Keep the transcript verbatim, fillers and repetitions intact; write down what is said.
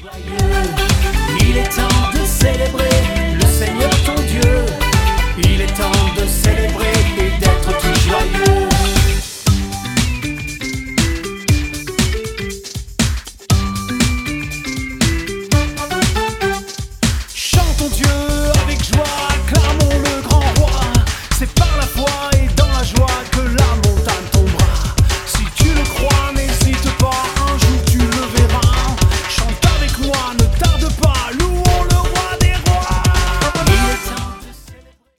Il est temps de célébrer le Seigneur ton Dieu. Il est temps de célébrer